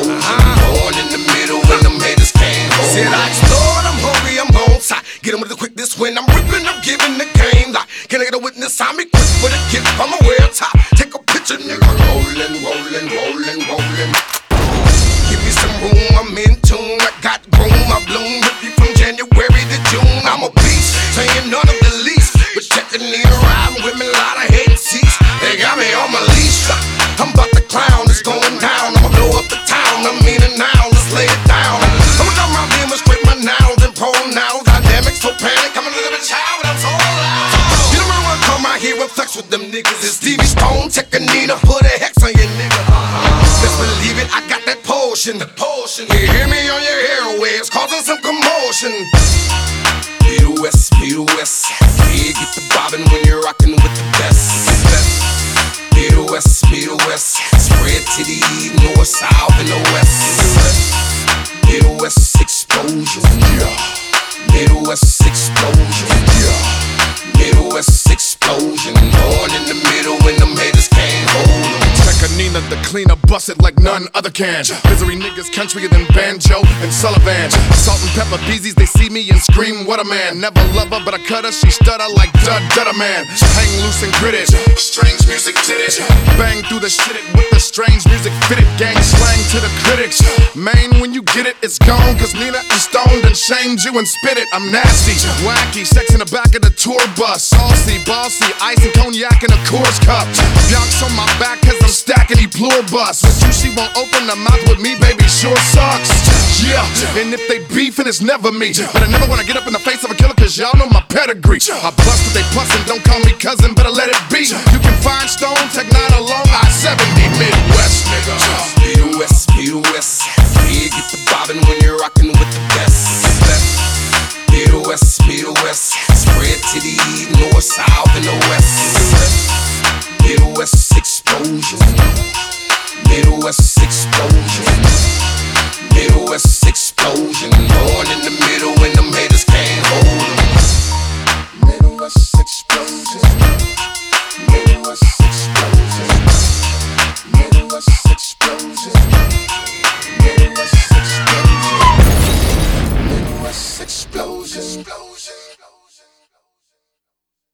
explosion. Born in the middle when them haters can't hold. Said I explode, I'm hungry, I'm on side. Get 'em with the quickness when I'm ripping, I'm giving the game. Like, can I get a witness? I'm equipped with a gift, I'm aware top. Take a picture, nigga, rolling, rolling, rolling, rolling. Give me some room, I'm in tune. I got room, I bloom with you from January to June. I'm a beast, saying none of the least. But checking in riding with me, a lot of hate seats. They got me on my leash. I'm about to clown, it's going down. I'ma blow up the town, I mean it now, let's lay it down. I'ma come around, demonstrate my nouns and pronouns. Dynamics, so panic, I'm a little bit child, I'm so loud. You don't remember when I come out here and flex with them niggas. It's Stevie Stone, Tekanina, put a hex on your nigga. Let's believe it, I got that potion. You hear me on your airwaves, causing some commotion. Midwest, Midwest. Yeah, get the bobbin' when you're rockin' with the best. Midwest, Midwest. Spread to the east, north, south, and the west. Midwest explosion. Yeah. Midwest explosion. Yeah. Midwest explosion. Born in the middle when them haters can't hold 'em. Nina the cleaner, bust it like none other can. Misery niggas countryer than Banjo and Sullivan. Salt and pepper beezies, they see me and scream, what a man. Never love her, but I cut her, she stutter like Dudda man. Hang loose and gritted, strange music did it. Bang through the shit it with the strange music fitted. Gang slang to the critics. Man, when you get it, it's gone. Cause Nina is stoned and shamed you and spit it. I'm nasty, wacky, sex in the back of the tour bus. Saucy, bossy, ice and cognac in a Coors cup. Yonks on my back cause I'm stacking he pluribus. With you she won't open her mouth, with me baby sure sucks. Yeah, and if they beefin' it's never me. But I never wanna get up in the face of a killer cause y'all know my pedigree. I bust what they bustin', don't call me cousin, better let it be. You can find Stone, Tech 9